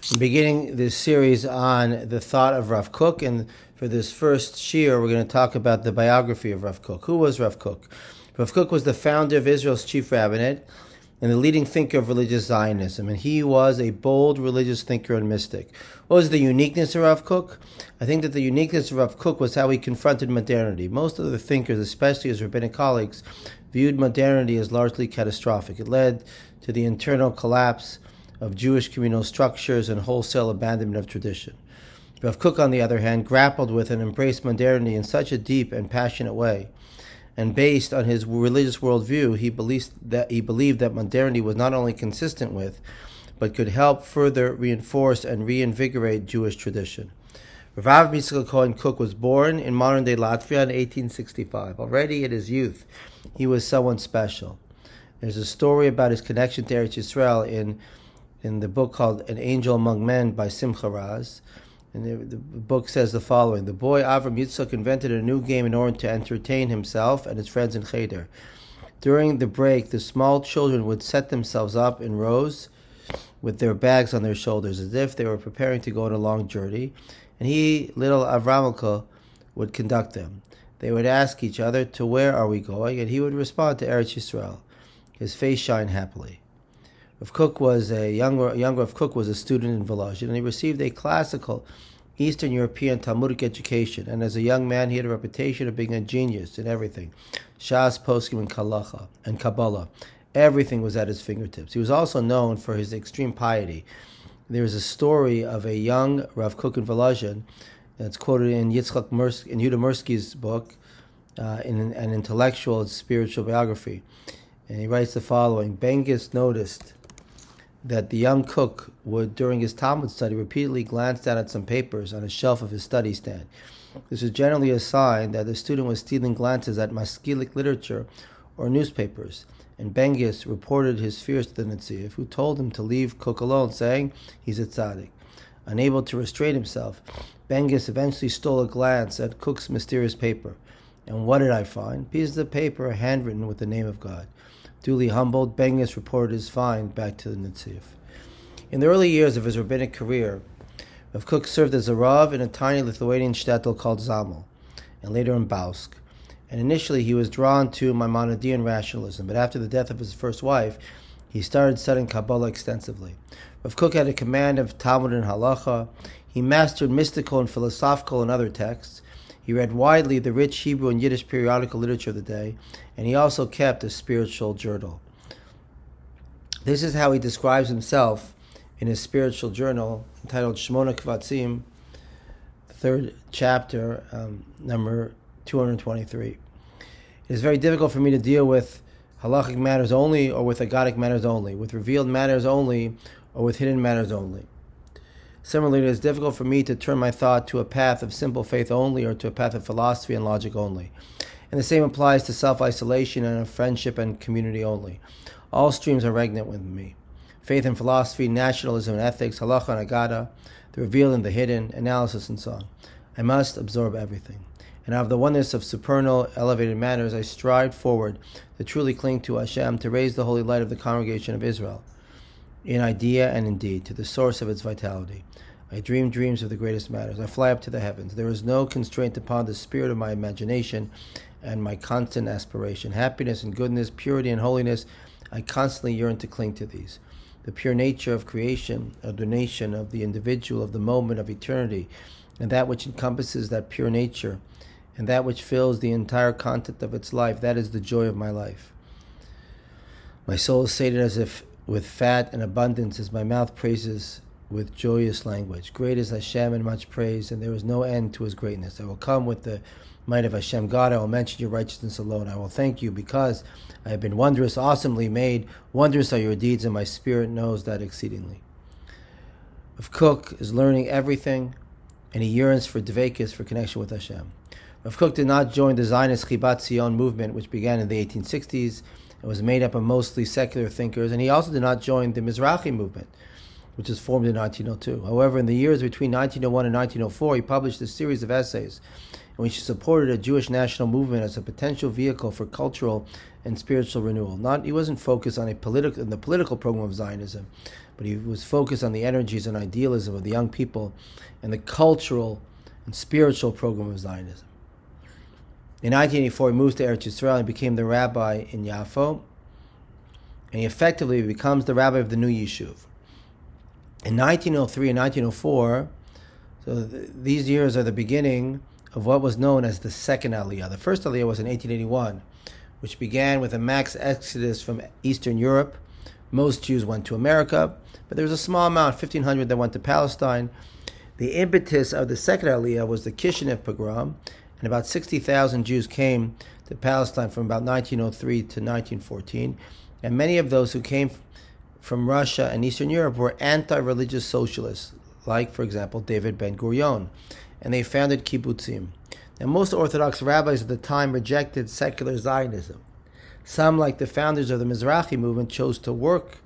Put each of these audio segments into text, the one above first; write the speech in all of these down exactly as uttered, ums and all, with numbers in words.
I'm beginning this series on the thought of Rav Kook, and for this first shir, we're going to talk about the biography of Rav Kook. Who was Rav Kook? Rav Kook was the founder of Israel's chief rabbinate and the leading thinker of religious Zionism, and he was a bold religious thinker and mystic. What was the uniqueness of Rav Kook? I think that the uniqueness of Rav Kook was how he confronted modernity. Most of the thinkers, especially his rabbinic colleagues, viewed modernity as largely catastrophic. It led to the internal collapse of Jewish communal structures and wholesale abandonment of tradition. Rav Kook, on the other hand, grappled with and embraced modernity in such a deep and passionate way. And based on his religious worldview, he believed that he believed that modernity was not only consistent with, but could help further reinforce and reinvigorate Jewish tradition. Rav Yitzchak Cohen Kook was born in modern-day Latvia in eighteen sixty-five. Already in his youth, he was someone special. There's a story about his connection to Eretz Yisrael in in the book called An Angel Among Men by Simcha Raz. And the, the book says the following: the boy Avram Yitzchak invented a new game in order to entertain himself and his friends in Cheder. During the break, the small children would set themselves up in rows with their bags on their shoulders, as if they were preparing to go on a long journey, and he, little Avramelka, would conduct them. They would ask each other, "To where are we going?" and he would respond, "To Eretz Yisrael." His face shined happily. Rav Kook was a young, young Rav Kook was a student in Volozhin, and he received a classical Eastern European Talmudic education. And as a young man, he had a reputation of being a genius in everything: Shas, Poskim, and Kalacha, and Kabbalah. Everything was at his fingertips. He was also known for his extreme piety. There is a story of a young Rav Kook in Volozhin that's quoted in Yitzchak Murs- in Yehuda Mursky's book, uh, in an, an intellectual and spiritual biography. And he writes the following: Bengis noticed that the young Kook would, during his Talmud study, repeatedly glance down at some papers on a shelf of his study stand. This was generally a sign that the student was stealing glances at maskilic literature or newspapers, and Bengis reported his fears to the Netziv, who told him to leave Kook alone, saying he's a tzaddik. Unable to restrain himself, Bengis eventually stole a glance at Kook's mysterious paper. And what did I find? Pieces of paper handwritten with the name of God. Duly humbled, Bengis reported his find back to the Netziv. In the early years of his rabbinic career, Rav Kook served as a Rav in a tiny Lithuanian shtetl called Zamel, and later in Bausk. And initially he was drawn to Maimonidean rationalism, but after the death of his first wife, he started studying Kabbalah extensively. Rav Kook had a command of Talmud and Halacha. He mastered mystical and philosophical and other texts. He read widely the rich Hebrew and Yiddish periodical literature of the day, and he also kept a spiritual journal. This is how he describes himself in his spiritual journal entitled Shmona Kvatzim, third chapter, um, number two hundred twenty-three. It is very difficult for me to deal with halachic matters only or with agadic matters only, with revealed matters only or with hidden matters only. Similarly, it is difficult for me to turn my thought to a path of simple faith only or to a path of philosophy and logic only. And the same applies to self-isolation and of friendship and community only. All streams are regnant with me. Faith and philosophy, nationalism and ethics, halacha and agada, the revealed and the hidden, analysis and so on. I must absorb everything. And out of the oneness of supernal, elevated matters, I stride forward to truly cling to Hashem, to raise the holy light of the congregation of Israel, in idea and in deed, to the source of its vitality. I dream dreams of the greatest matters. I fly up to the heavens. There is no constraint upon the spirit of my imagination and my constant aspiration. Happiness and goodness, purity and holiness, I constantly yearn to cling to these. The pure nature of creation, a donation of the individual, of the moment of eternity, and that which encompasses that pure nature, and that which fills the entire content of its life, that is the joy of my life. My soul is sated as if with fat and abundance, as my mouth praises with joyous language. Great is Hashem and much praise, and there is no end to his greatness. I will come with the might of Hashem. God, I will mention your righteousness alone. I will thank you because I have been wondrous, awesomely made. Wondrous are your deeds, and my spirit knows that exceedingly. Rav Kook is learning everything, and he yearns for dveikis, for connection with Hashem. Rav Kook did not join the Zionist Chibat Zion movement, which began in the eighteen sixties and was made up of mostly secular thinkers, and he also did not join the Mizrahi movement, which was formed in nineteen oh two. However, in the years between nineteen oh one and nineteen oh four, he published a series of essays in which he supported a Jewish national movement as a potential vehicle for cultural and spiritual renewal. Not, he wasn't focused on a political, in the political program of Zionism, but he was focused on the energies and idealism of the young people and the cultural and spiritual program of Zionism. In nineteen eighty-four, he moves to Eretz Yisrael and became the rabbi in Yafo, and he effectively becomes the rabbi of the new Yishuv. In nineteen oh three and nineteen oh four, so th- these years are the beginning of what was known as the second Aliyah. The first Aliyah was in eighteen eighty-one, which began with a mass exodus from Eastern Europe. Most Jews went to America, but there was a small amount, fifteen hundred, that went to Palestine. The impetus of the second Aliyah was the Kishinev pogrom, and about sixty thousand Jews came to Palestine from about nineteen oh three to nineteen fourteen, and many of those who came from Russia and Eastern Europe were anti-religious socialists, like, for example, David Ben-Gurion, and they founded kibbutzim. Now, most Orthodox rabbis at the time rejected secular Zionism. Some, like the founders of the Mizrahi movement, chose to work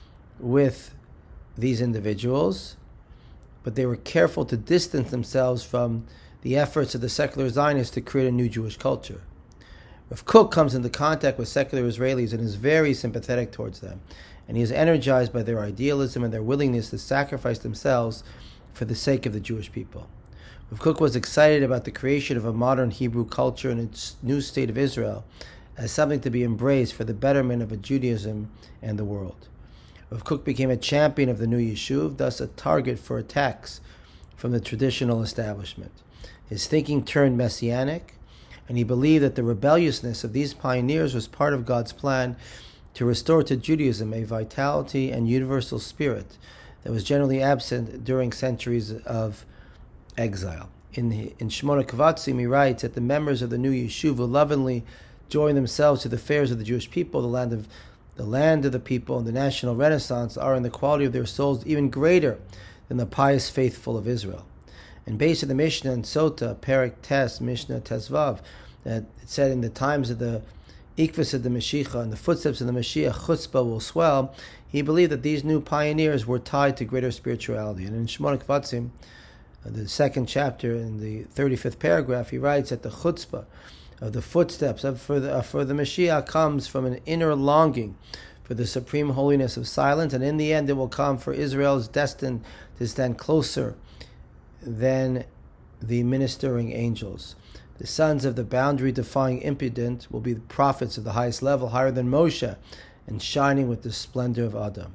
with these individuals, but they were careful to distance themselves from the efforts of the secular Zionists to create a new Jewish culture. Rav Kook comes into contact with secular Israelis and is very sympathetic towards them, and he is energized by their idealism and their willingness to sacrifice themselves for the sake of the Jewish people. Rav Kook was excited about the creation of a modern Hebrew culture in its new state of Israel as something to be embraced for the betterment of a Judaism and the world. Rav Kook became a champion of the new Yishuv, thus a target for attacks from the traditional establishment. His thinking turned messianic, and he believed that the rebelliousness of these pioneers was part of God's plan to restore to Judaism a vitality and universal spirit that was generally absent during centuries of exile. In, in Shmona Kavatzim, he writes that the members of the new Yishuv will lovingly join themselves to the affairs of the Jewish people. The land of the land of the people and the national renaissance are in the quality of their souls even greater than the pious faithful of Israel. And based on the Mishnah and Sota, Perek Tes, Mishnah Tesvav, that it said in the times of the Ikvus of the Mashiach and the footsteps of the Mashiach, chutzpah will swell. He believed that these new pioneers were tied to greater spirituality. And in Shmona Kavatzim, the second chapter, in the thirty-fifth paragraph, he writes that the chutzpah of the footsteps of for the, uh, for the Mashiach comes from an inner longing for the supreme holiness of silence, and in the end it will come, for Israel is destined to stand closer than the ministering angels. The sons of the boundary-defying impudent will be the prophets of the highest level, higher than Moshe, and shining with the splendor of Adam.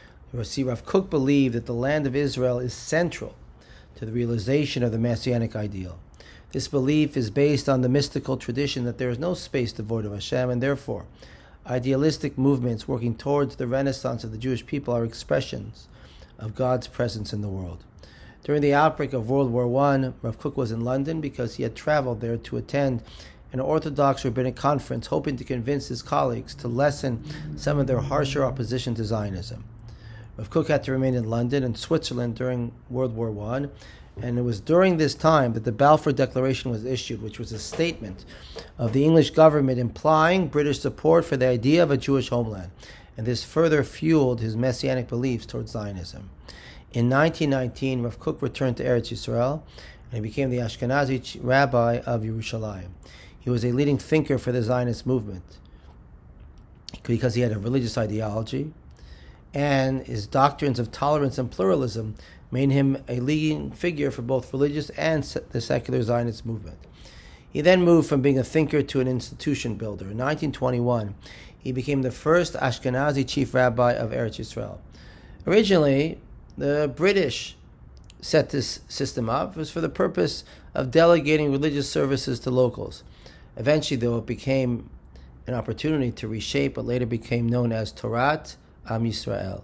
Rav Kook believed that the land of Israel is central to the realization of the Messianic ideal. This belief is based on the mystical tradition that there is no space devoid of Hashem, and therefore, idealistic movements working towards the renaissance of the Jewish people are expressions of God's presence in the world. During the outbreak of World War One, Rav Kook was in London because he had traveled there to attend an Orthodox rabbinic conference, hoping to convince his colleagues to lessen some of their harsher opposition to Zionism. Rav Kook had to remain in London and Switzerland during World War One, and it was during this time that the Balfour Declaration was issued, which was a statement of the English government implying British support for the idea of a Jewish homeland, and this further fueled his messianic beliefs towards Zionism. In nineteen nineteen, Rav Kook returned to Eretz Yisrael, and he became the Ashkenazi rabbi of Yerushalayim. He was a leading thinker for the Zionist movement because he had a religious ideology, and his doctrines of tolerance and pluralism made him a leading figure for both religious and the secular Zionist movement. He then moved from being a thinker to an institution builder. In nineteen twenty-one, he became the first Ashkenazi chief rabbi of Eretz Yisrael. Originally, the British set this system up. It was for the purpose of delegating religious services to locals. Eventually, though, it became an opportunity to reshape what later became known as Torat Am Yisrael.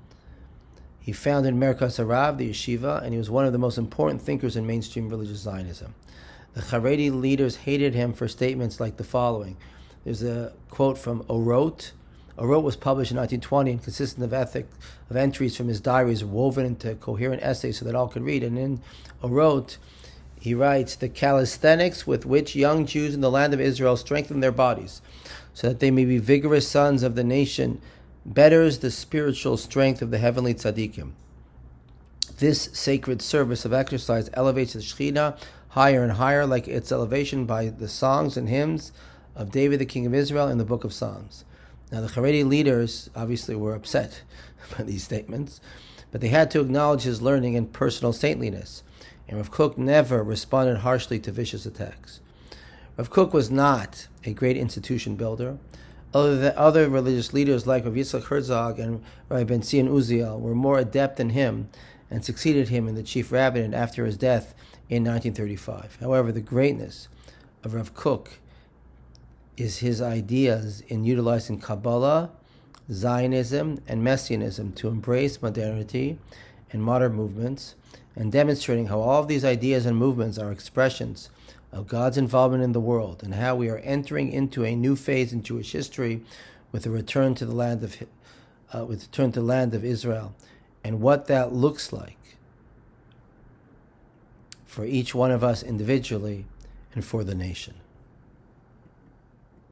He founded Merkaz Harav, the yeshiva, and he was one of the most important thinkers in mainstream religious Zionism. The Haredi leaders hated him for statements like the following. There's a quote from Orot. Orot was published in nineteen twenty and consisted of ethic of entries from his diaries woven into coherent essays so that all could read. And in Orot, he writes, "The calisthenics with which young Jews in the land of Israel strengthen their bodies so that they may be vigorous sons of the nation betters the spiritual strength of the heavenly tzaddikim. This sacred service of exercise elevates the Shekhinah higher and higher, like its elevation by the songs and hymns of David, the king of Israel, in the book of Psalms." Now, the Haredi leaders obviously were upset by these statements, but they had to acknowledge his learning and personal saintliness. And Rav Kook never responded harshly to vicious attacks. Rav Kook was not a great institution builder. Other, other religious leaders like Rav Yitzchak Herzog and Rabbi Ben Zion Uziel were more adept than him and succeeded him in the chief rabbinate after his death in nineteen thirty-five. However, the greatness of Rav Kook is his ideas in utilizing Kabbalah, Zionism, and Messianism to embrace modernity and modern movements, and demonstrating how all of these ideas and movements are expressions of God's involvement in the world, and how we are entering into a new phase in Jewish history with the return to the land of uh, with the return to the land of Israel, and what that looks like for each one of us individually and for the nation.